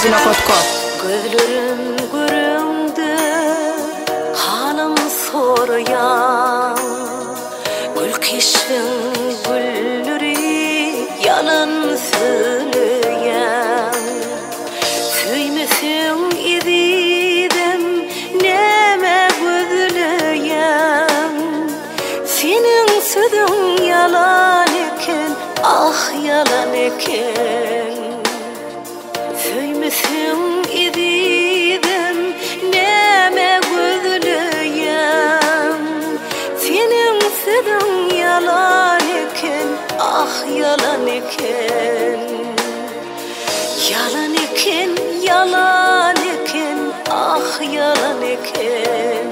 Zina.com. Gözlerim göründü, hanım soruyan, Gülkişin gülleri yalan söyleyen. Süymüsün ididem neme gözleyen, senin sözün yalan eken, ah yalan eken. Süymüsün ididem neme gözleyen, senin sözün yalan eken, ah yalan eken. Yalan eken, yalan eken, ah yalan eken.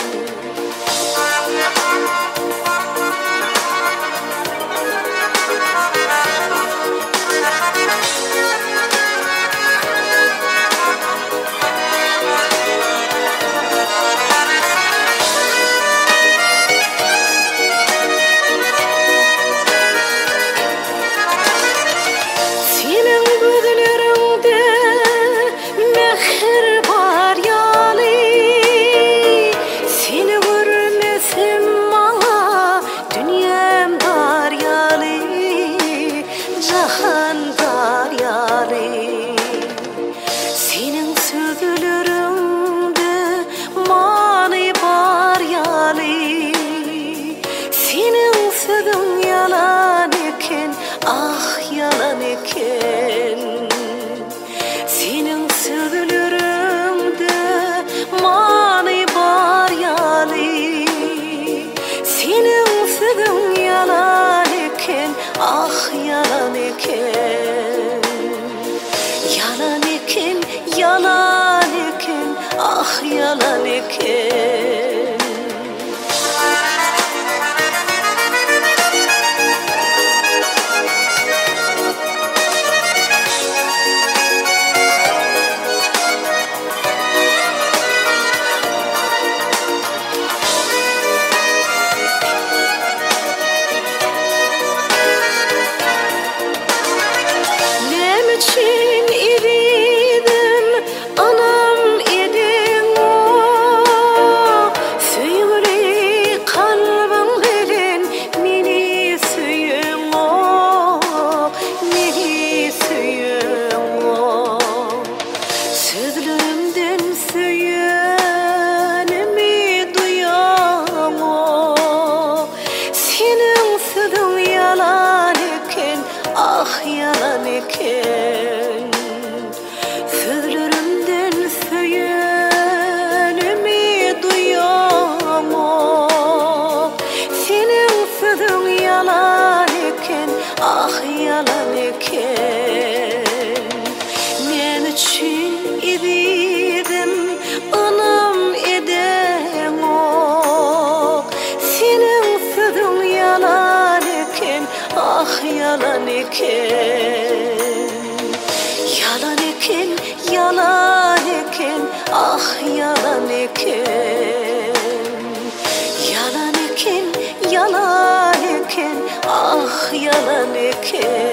Senin sözlerinde mani var yali, senin sözün yalan eken, ah yalan eken. Senin sözlerinde mani var yali, senin sözün yalan eken, ah yalan eken. Yalan eken, yalan eken, ah yalan eken. Ah yalan eken, sözlerimden söylenimi duyam o. Senin sözün yalan eken, ah yalan eken. Men için ididem anam edem o. Senin sözün yalan eken, ah yalan eken. Yalan eken, yalan eken, ah yalan eken. Yalan eken, yalan eken, ah yalan eken.